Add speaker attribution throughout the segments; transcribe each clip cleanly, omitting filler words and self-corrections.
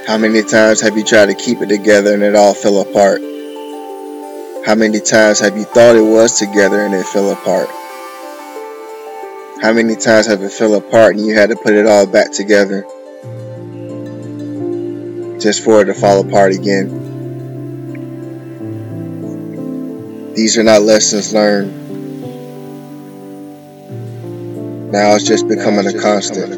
Speaker 1: How many times have you tried to keep it together and it all fell apart? How many times have you thought it was together and it fell apart? How many times have it fell apart and you had to put it all back together just for it to fall apart again? These are not lessons learned. Now it's just becoming a constant.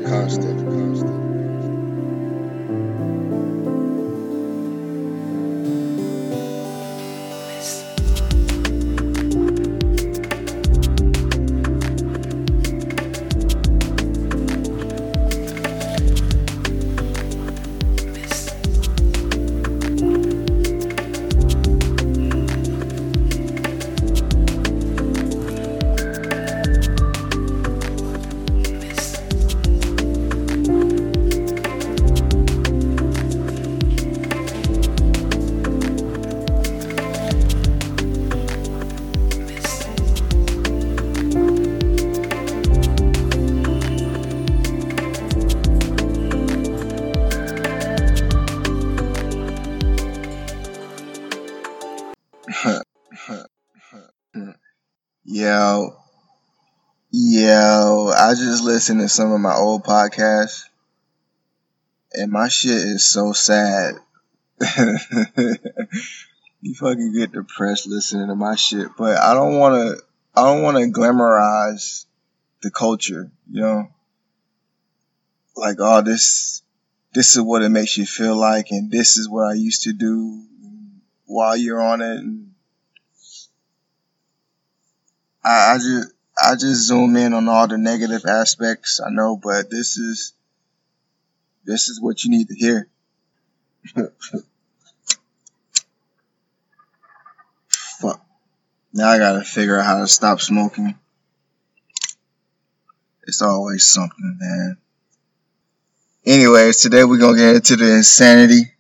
Speaker 1: Yo, I just listened to some of my old podcasts, and my shit is so sad. You fucking get depressed listening to my shit, but I don't wanna glamorize the culture, you know? Like, oh, this is what it makes you feel like, and this is what I used to do while you're on it, and I just zoom in on all the negative aspects, I know, but this is what you need to hear. Fuck. Now I gotta figure out how to stop smoking. It's always something, man. Anyways, today we're gonna get into the insanity.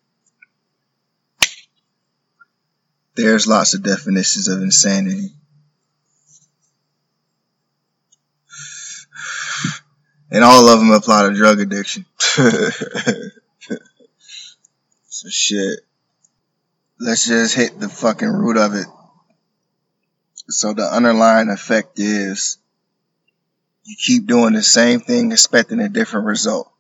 Speaker 1: There's lots of definitions of insanity. And all of them apply to drug addiction. So shit. Let's just hit the fucking root of it. So the underlying effect is you keep doing the same thing expecting a different result.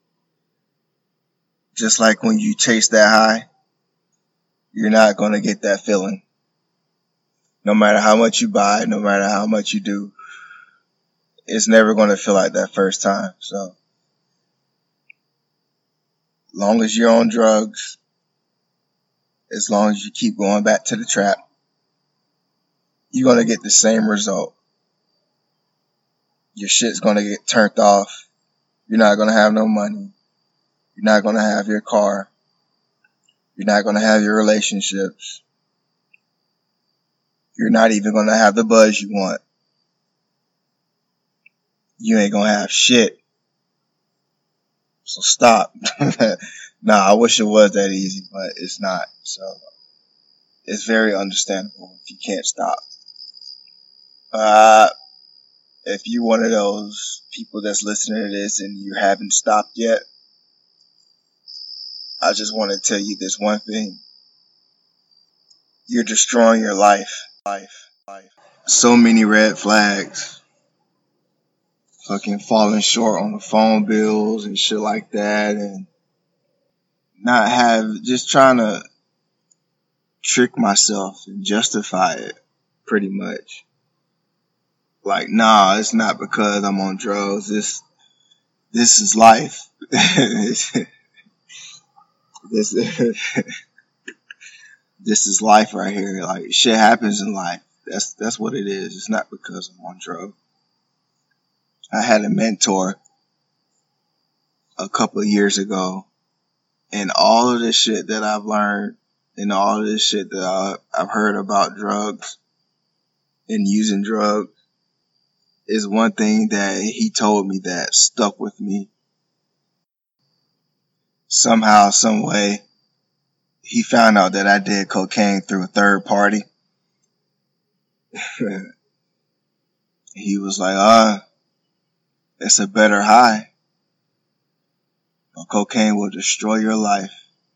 Speaker 1: Just like when you chase that high, you're not going to get that feeling. No matter how much you buy, no matter how much you do, it's never going to feel like that first time. So, long as you're on drugs, as long as you keep going back to the trap, you're going to get the same result. Your shit's going to get turned off. You're not going to have no money. You're not going to have your car. You're not going to have your relationships. You're not even going to have the buzz you want. You ain't going to have shit. So stop. Nah, I wish it was that easy, but it's not. So it's very understandable if you can't stop. If you're one of those people that's listening to this and you haven't stopped yet, I just want to tell you this one thing. You're destroying your life. So many red flags. Fucking falling short on the phone bills and shit like that, and just trying to trick myself and justify it, pretty much. Like, nah, it's not because I'm on drugs. This is life. This is life right here. Like, shit happens in life. That's what it is. It's not because I'm on drugs. I had a mentor a couple of years ago, and all of this shit that I've learned and all of this shit that I've heard about drugs and using drugs is one thing that he told me that stuck with me. Somehow, some way, he found out that I did cocaine through a third party. He was like, it's a better high. Cocaine will destroy your life.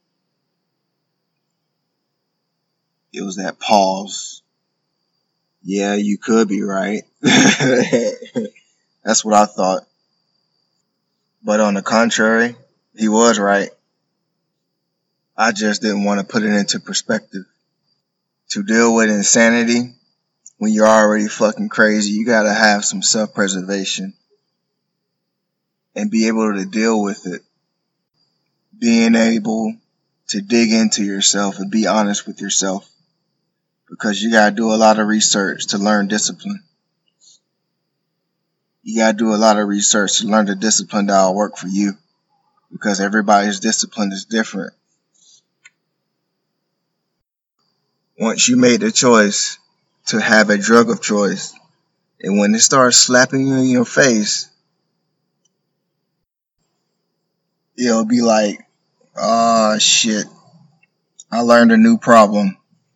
Speaker 1: it was that pause. Yeah, you could be right. That's what I thought. But on the contrary, he was right. I just didn't want to put it into perspective. To deal with insanity, when you're already fucking crazy, you gotta have some self-preservation and be able to deal with it. Being able to dig into yourself and be honest with yourself, because you gotta do a lot of research to learn discipline. You gotta do a lot of research to learn the discipline that will work for you, because everybody's discipline is different. Once you made the choice to have a drug of choice, and when it starts slapping you in your face, it'll be like, oh shit, I learned a new problem.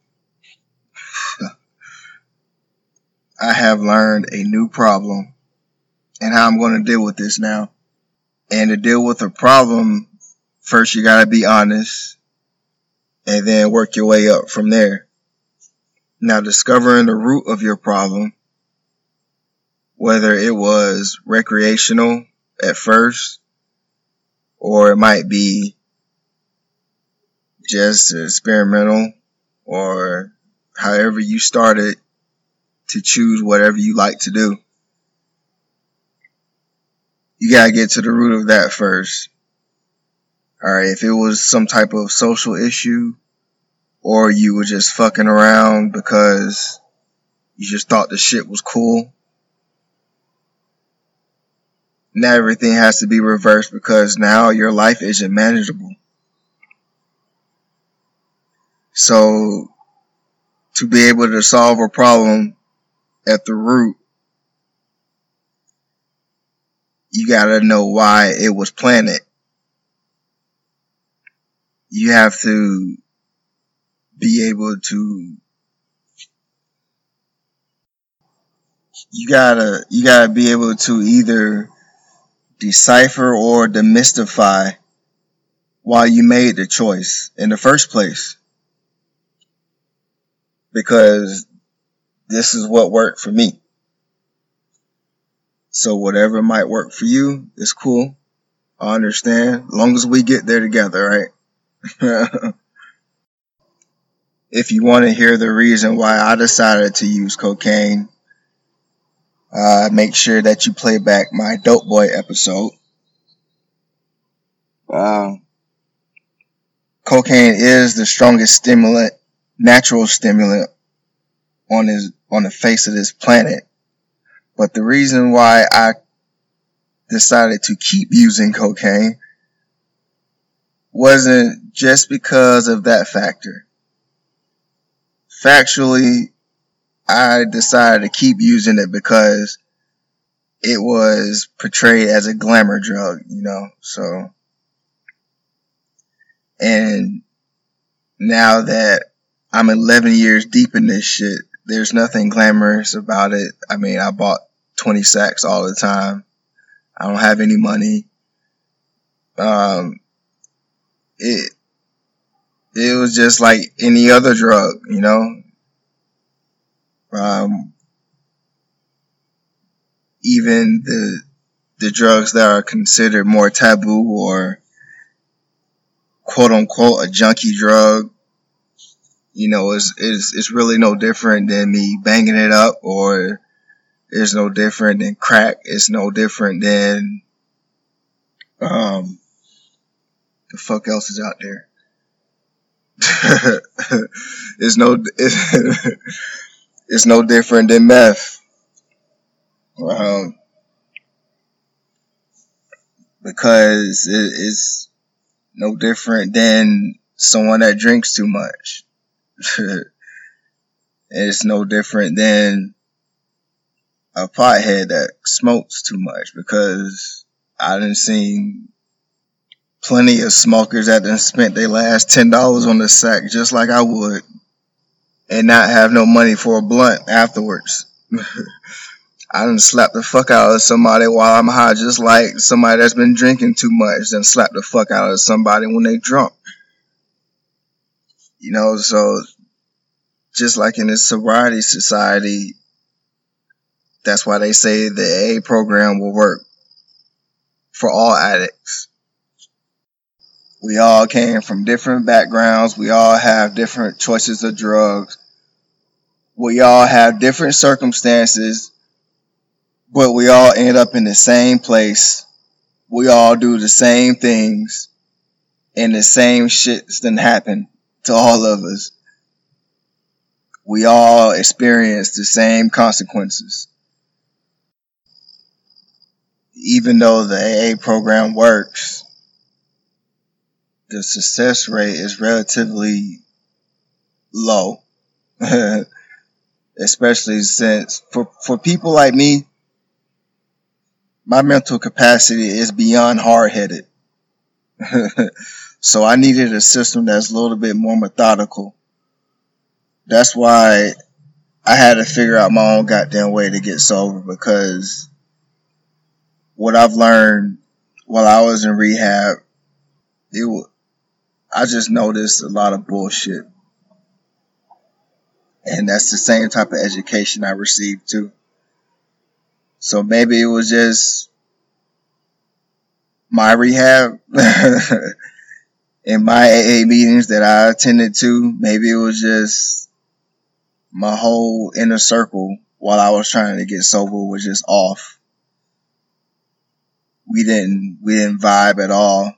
Speaker 1: I have learned a new problem and how I'm going to deal with this now. And to deal with a problem, first you gotta be honest and then work your way up from there. Now, discovering the root of your problem, whether it was recreational at first, or it might be just experimental, or however you started to choose whatever you like to do. You gotta get to the root of that first. Alright, if it was some type of social issue, or you were just fucking around because you just thought the shit was cool, now everything has to be reversed, because now your life isn't manageable. So, to be able to solve a problem at the root, you gotta know why it was planted. You have to be able to, you gotta be able to either decipher or demystify why you made the choice in the first place. Because this is what worked for me. So whatever might work for you is cool. I understand. As long as we get there together, right? If you want to hear the reason why I decided to use cocaine, make sure that you play back my Dope Boy episode. Cocaine is the strongest stimulant, natural stimulant on the face of this planet. But the reason why I decided to keep using cocaine wasn't just because of that factor. Factually, I decided to keep using it because it was portrayed as a glamour drug, so. And now that I'm 11 years deep in this shit, there's nothing glamorous about it. I mean, I bought 20 sacks all the time. I don't have any money. It was just like any other drug, even the drugs that are considered more taboo or quote unquote a junkie drug, it's really no different than me banging it up, or it's no different than crack. It's no different than the fuck else is out there. It's no different than meth. Because it's no different than someone that drinks too much. It's no different than a pothead that smokes too much, because I done seen plenty of smokers that done spent their last $10 on the sack just like I would, and not have no money for a blunt afterwards. I done slapped the fuck out of somebody while I'm high, just like somebody that's been drinking too much then slap the fuck out of somebody when they drunk. So Just like in a sobriety society, that's why they say the AA program will work for all addicts. We all came from different backgrounds. We all have different choices of drugs. We all have different circumstances, but we all end up in the same place. We all do the same things, and the same shit's done happen to all of us. We all experience the same consequences. Even though the AA program works, the success rate is relatively low. Especially since for people like me, my mental capacity is beyond hard-headed. So I needed a system that's a little bit more methodical. That's why I had to figure out my own goddamn way to get sober, because what I've learned while I was in rehab, I just noticed a lot of bullshit. And that's the same type of education I received too. So maybe it was just my rehab and my AA meetings that I attended to. Maybe it was just my whole inner circle while I was trying to get sober was just off. We didn't vibe at all.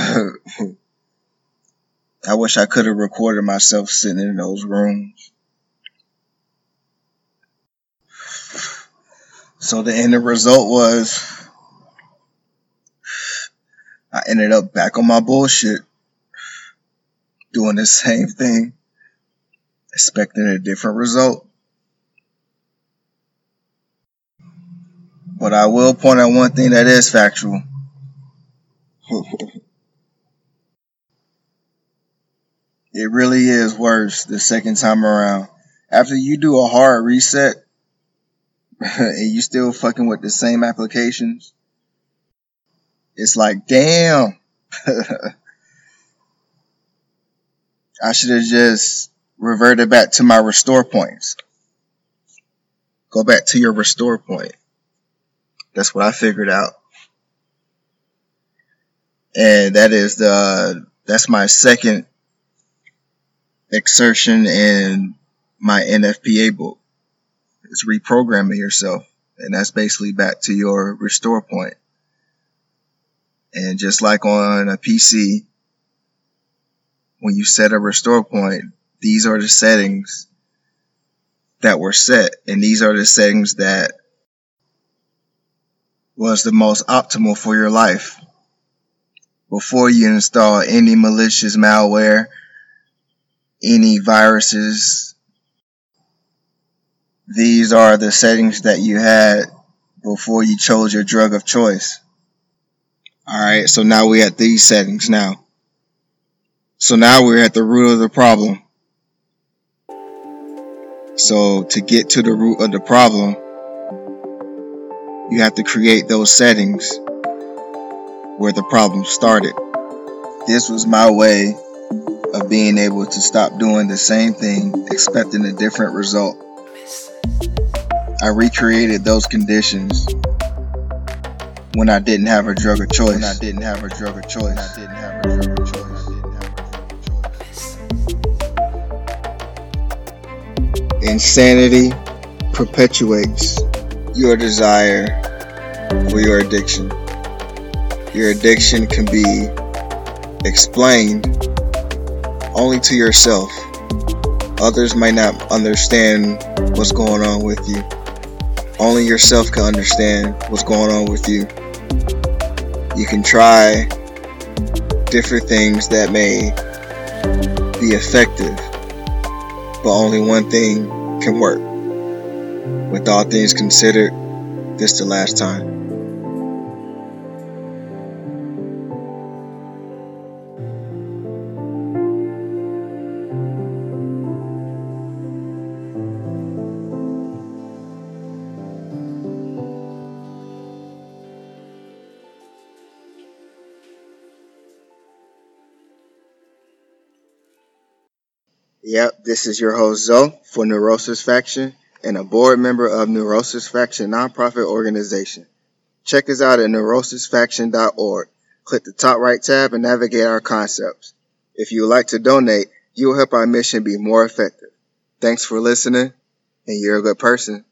Speaker 1: I wish I could have recorded myself sitting in those rooms. So the end result was I ended up back on my bullshit, doing the same thing, expecting a different result. But I will point out one thing that is factual. It really is worse the second time around. After you do a hard reset and you still fucking with the same applications, it's like, damn. I should have just reverted back to my restore points. Go back to your restore point. That's what I figured out. And that's my second exertion in my NFPA book. It's reprogramming yourself. And that's basically back to your restore point. And just like on a PC, when you set a restore point, these are the settings that were set. And these are the settings that was the most optimal for your life. Before you install any malicious malware, any viruses, these are the settings that you had before you chose your drug of choice. Alright, so now we're at these settings now. So now we're at the root of the problem. So to get to the root of the problem, you have to create those settings where the problem started. This was my way of being able to stop doing the same thing, expecting a different result. I recreated those conditions when I didn't have a drug of choice. Insanity perpetuates your desire for your addiction. Your addiction can be explained only to yourself. Others might not understand what's going on with you. Only yourself can understand what's going on with you. You can try different things that may be effective, but only one thing can work. With all things considered, this the last time. Yep, this is your host Zoe for Neurosis Faction and a board member of Neurosis Faction nonprofit organization. Check us out at neurosisfaction.org. Click the top right tab and navigate our concepts. If you would like to donate, you will help our mission be more effective. Thanks for listening, and you're a good person.